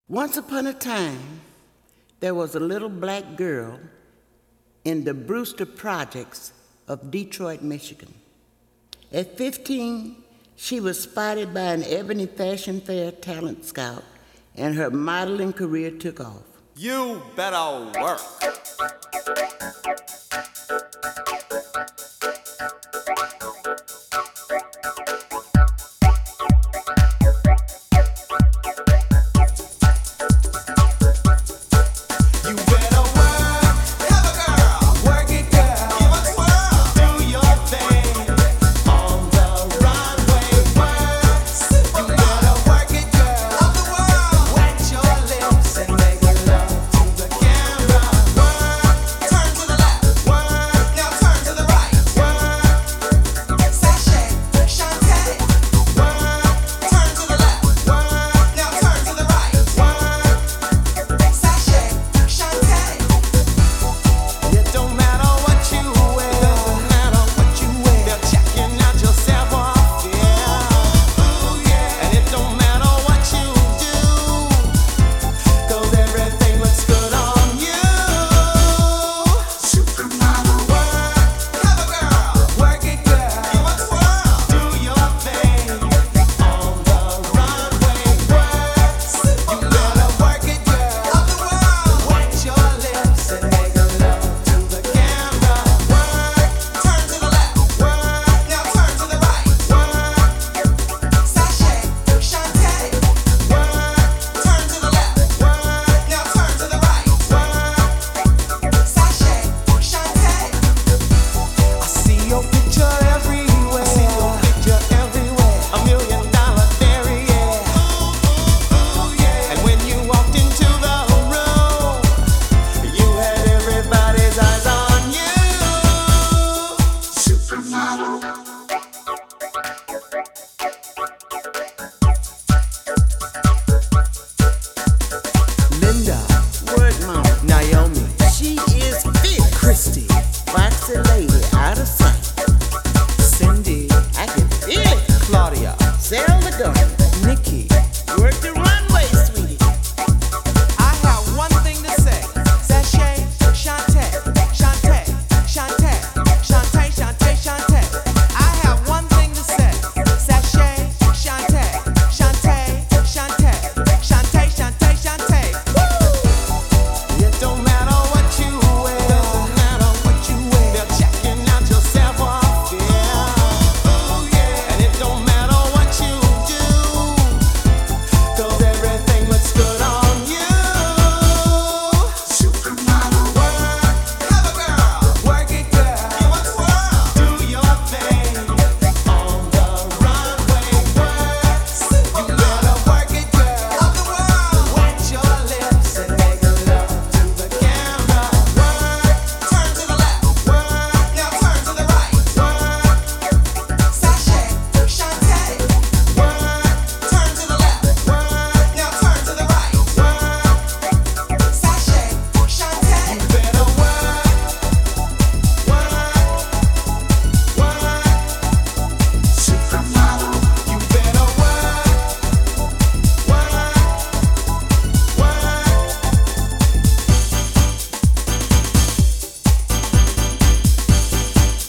Once upon a time, there was a little black girl in the Brewster Projects of Detroit, Michigan. At 15, she was spotted by an Ebony Fashion Fair talent scout, and her modeling career took off. You better work.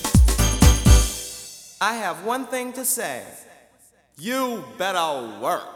I have one thing to say. You better work.